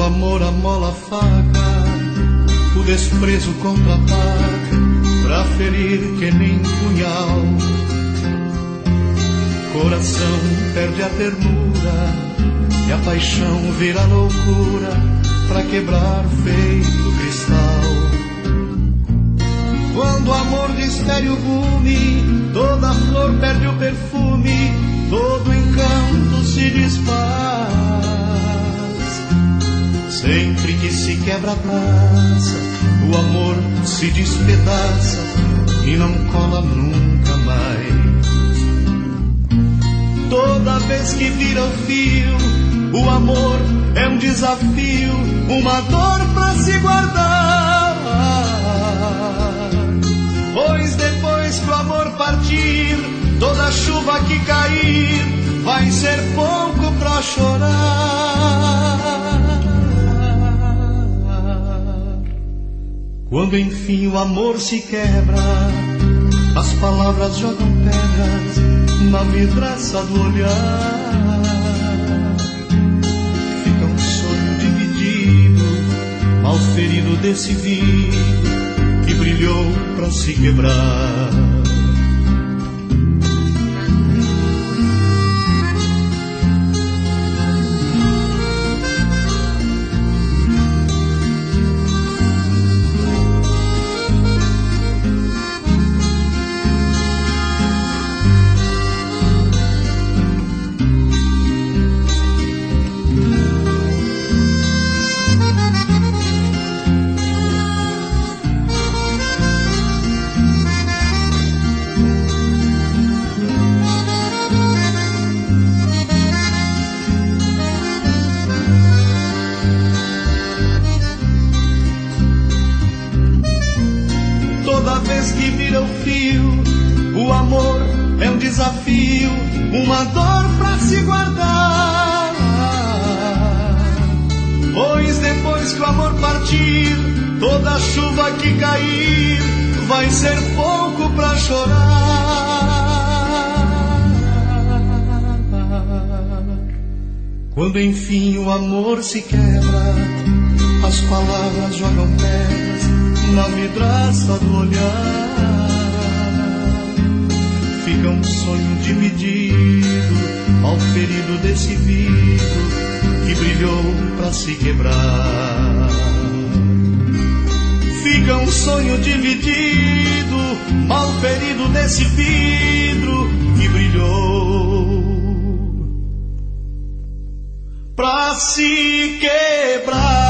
amor amola a faca, o desprezo contra-ataca, pra ferir que nem punhal. Coração perde a ternura e a paixão vira loucura, pra quebrar feito cristal. Quando o amor despere o gume, toda flor perde o perfume, todo encanto se desfaz. Sempre que se quebra a taça, o amor se despedaça e não cola nunca mais. Toda vez que vira o fio, o amor é um desafio, uma dor pra se guardar. Pois depois que o amor partir, toda chuva que cair vai ser pouco pra chorar. Quando enfim o amor se quebra, as palavras jogam pedras na vidraça do olhar. Fica um sonho dividido, mal ferido desse vidro que brilhou pra se quebrar. Uma dor pra se guardar. Pois depois que o amor partir, toda chuva que cair vai ser pouco pra chorar. Quando enfim o amor se quebra, as palavras jogam pedras na vidraça do olhar. Fica um sonho dividido, mal ferido desse vidro que brilhou pra se quebrar. Fica um sonho dividido, mal ferido desse vidro que brilhou pra se quebrar.